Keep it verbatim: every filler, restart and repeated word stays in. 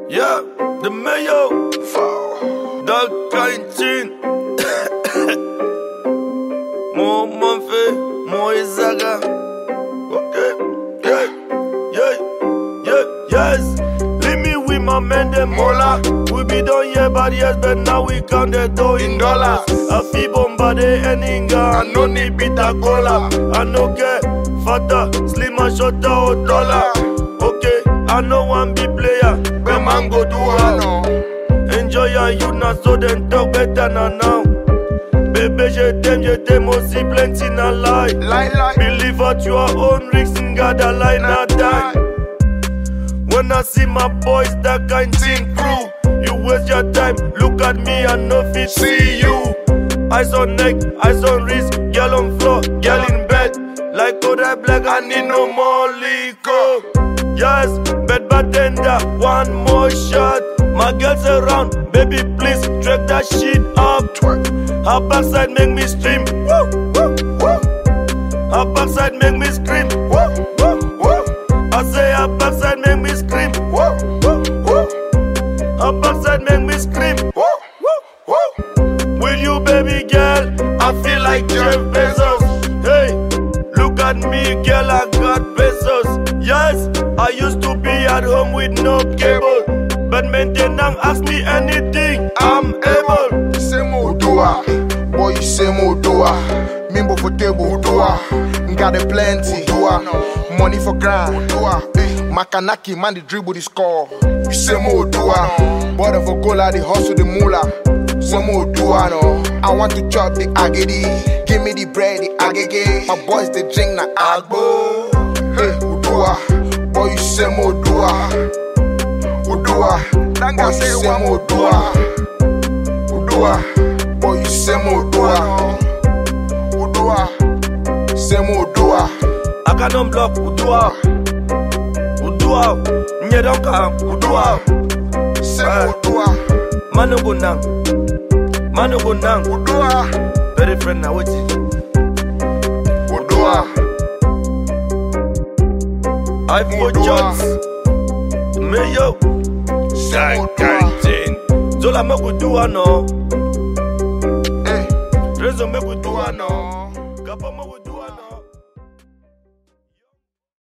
Yeah, the mayo, that kind thing. More Monfe, more Izaga. Okay, yeah, yeah, yeah, yes. Leave me with my man, them mola. We be done here, but yes, but now we count the dough in dollars. I feel bombarded and inga, I no need bitter cola. I no get fatter, slim and shorter or dollar. Okay, I know one big player, but man go do her. Enjoy your youth now, so then talk better than now. Baby, je t'aime, je t'aime aussi, plenty na lie. Lie, lie. Believe at your own risks and God a lie not die. When I see my boys, that kind thing crew, you waste your time, look at me and no fit see you. Eyes on neck, eyes on wrist, girl on floor, girl in bed. Like Kodak Black, I need no more liquor. Yes, bed bartender, one more shot. My girls around, baby please, track that shit up. Her backside make me stream. Woo, woo, woo. Her backside make me scream. Woo, woo, woo. I say her backside make me scream. Woo, woo, woo. Her backside make me scream. Woo, woo, woo. With you, baby girl, I feel like Jeff Bezos. Hey, look at me, girl, I got pesos. Yes, I used to be at home with no cable, but maintenance ask me anything, I'm able. You say more doa, boy, you say more doa. Mimbo for table doa, got a plenty doa. Money for grind doa. Makanaki man the dribble the score. You say more doa, border for cola the hustle the moolah. Some more doa no. I want to chop the agidi, give me the bread the agege. My boys they drink na agbo. Hey, doa, boy you say more doa. Udua, boy you say more doa. Udua, boy you say more doa. Udua, say more doa. I got no block, Udua. Udua, nye don't come, Udua. Say more doa. Manu go nang, Manu go nang. Udua, Very friend now wait it. Udua, I for Jones, Mayo, say more that doa. thing. Zola me go do ano, Hey, Rezo me go do doa ano, no. Gapa me go do